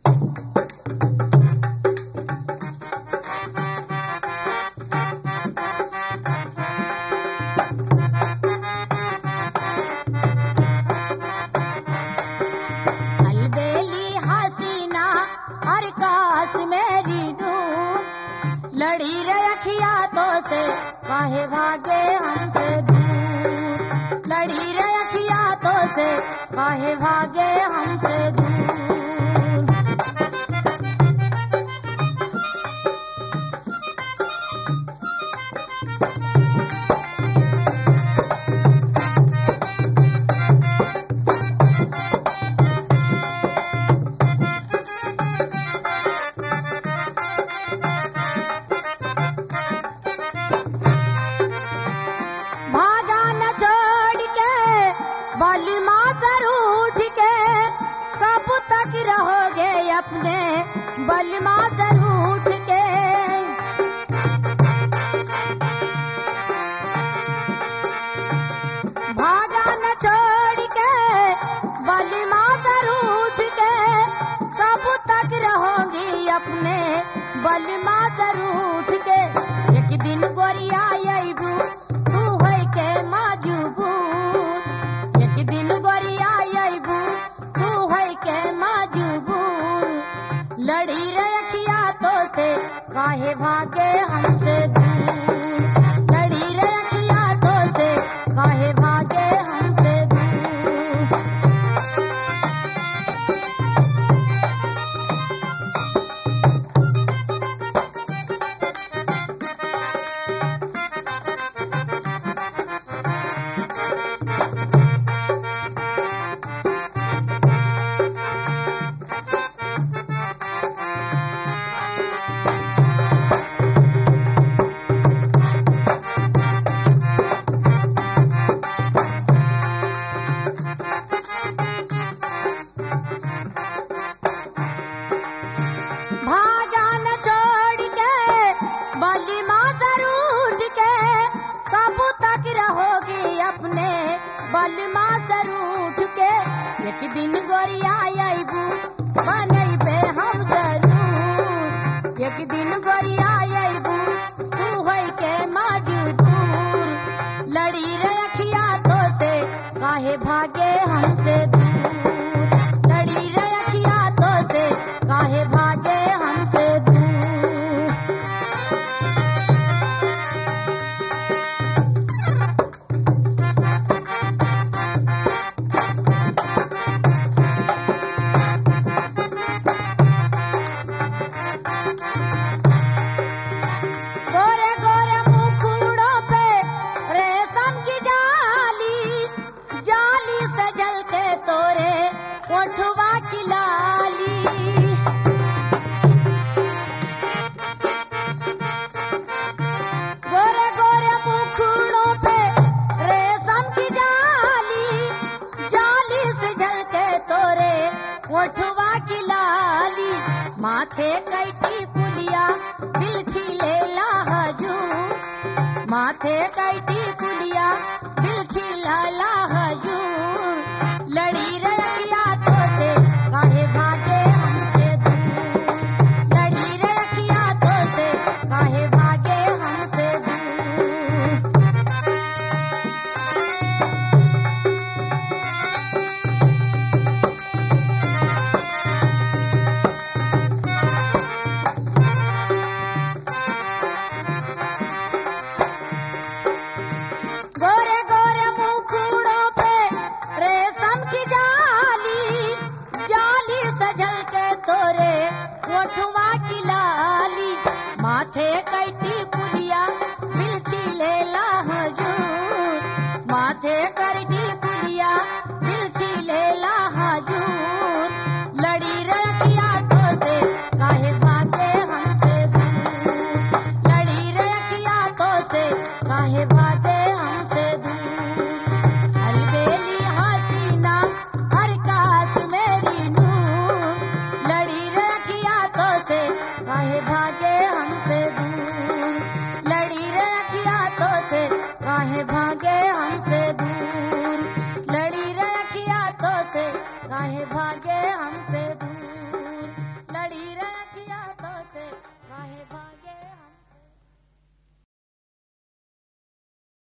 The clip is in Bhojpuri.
अलबेली हसीना हर काश मेरी नूर, लड़ी रे अखिया तो से काहे भागे हमसे दूर, लड़ी रे अखिया तो से काहे भागे हमसे दूर। भागा न छोड़ के बलिमा से रूठ के, कब तक रहोगे अपने बलिमा से रूठ के। भागा न छोड़ के बलिमा से रूठ के, कब तक रहोगी अपने बलिमा से रूठ के। एक दिन गोरिया अइबू तू होय के मजबूर, एक दिन गोरिया अइबू तू होय के मजबूर, लड़ी रे अखिया तो से काहे भागे हमसे दूर, लड़ी रे अखिया तो से काहे भागे हमसे दूर। भागा न छोड़ के बलिमा से रूठ के, कब तक रहोगी अपने बलिमा से रूठ के। एक दिन गोरिया अइबू बनैबे हम जरूर, एक दिन गोरिया अइबू तू होय के मजबूर, लड़ी रे अखिया तो से काहे भागे हमसे दूर, लड़ी रे अखिया तो से काहे भागे हमसे दूर। गोरे गोरे मुखड़ों पे रेशम की जाली, जाली से जल के तोरे ओठवा की लाली। गोरे गोरे मुखड़ों पे रेशम की जाली, जाली से जल के तोरे ओठवा की लाली। माथे कैटी कुलिया दिल छीले हजूर, माथे कैटी कुलिया दिल छीला हजूर, लड़ी रे अखिया तो से काहे भागे हमसे दूर, लड़ी रे अखिया तो से काहे भागे हमसे दूर। गोरे गोरे मुखड़ों पे रेशम की जाली, जाली से झल के तोरे ओठवा की